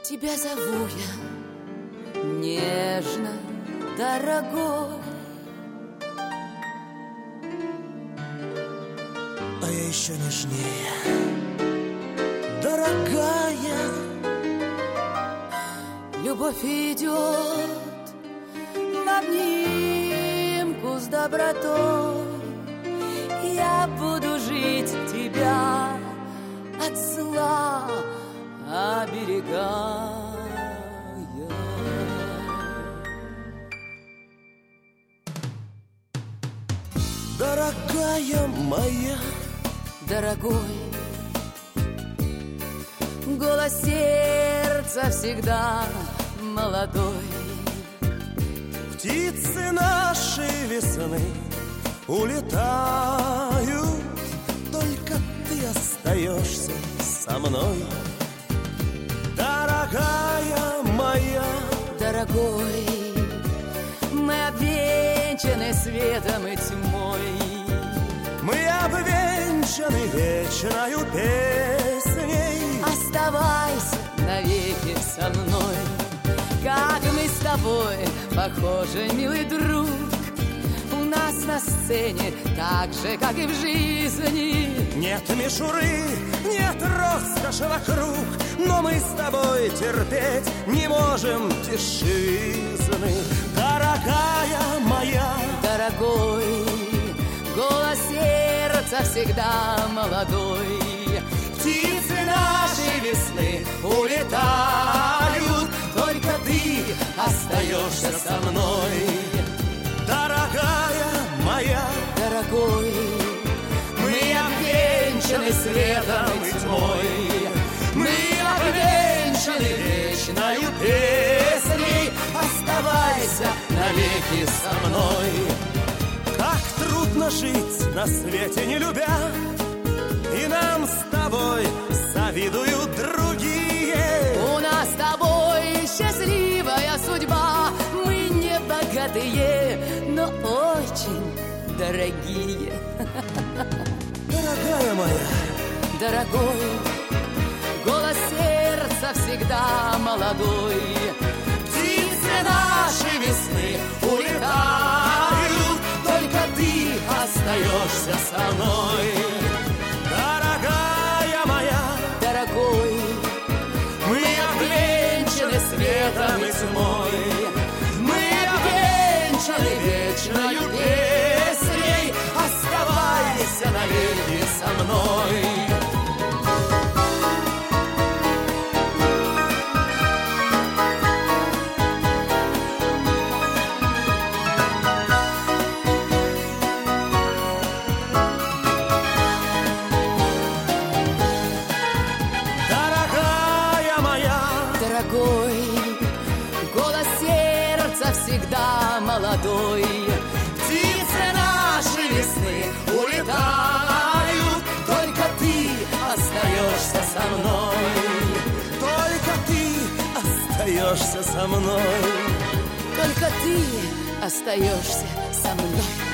Тебя зову я нежно, дорогой, а я еще нежнее, дорогая. Любовь идет в обнимку с добротой. Я буду жить тебя от зла оберегая. Дорогая моя, дорогой, голос сердца всегда молодой. Птицы нашей весны улетают, только ты остаешься со мной. Дорогая моя, дорогой, мы обвенчаны светом и тьмой. мы обвенчаны вечною песней. Оставайся навеки со мной, как мы с тобой похожи, милый друг. У нас на сцене так же, как и в жизни. Нет мишуры, нет роскоши вокруг, но мы с тобой терпеть не можем тишины. Дорогая моя, дорогой, голос сердца всегда молодой. птицы нашей весны улетают, только ты остаешься со мной. Дорогая моя, дорогой, мы обвенчаны светом и тьмой, мы обвенчаны вечною песней. Оставайся навеки со мной. Как трудно жить на свете, не любя, и нам с тобой завидуют другие. у нас с тобой счастливая судьба. Мы не богатые, но очень дорогие. Дорогая моя, Дорогой, голос сердца всегда молодой. птицы нашей весны улетают, только ты остаешься со мной. Дорогая моя, Дорогой, мы обвенчаны светом и тьмой, мы обвенчаны вечною песней. Оставайся навеки со мной. Дорогая моя, дорогой, голос сердца всегда молодой. птицы нашей весны улетают, только ты остаешься со мной. Только ты остаешься со мной. Только ты остаешься со мной.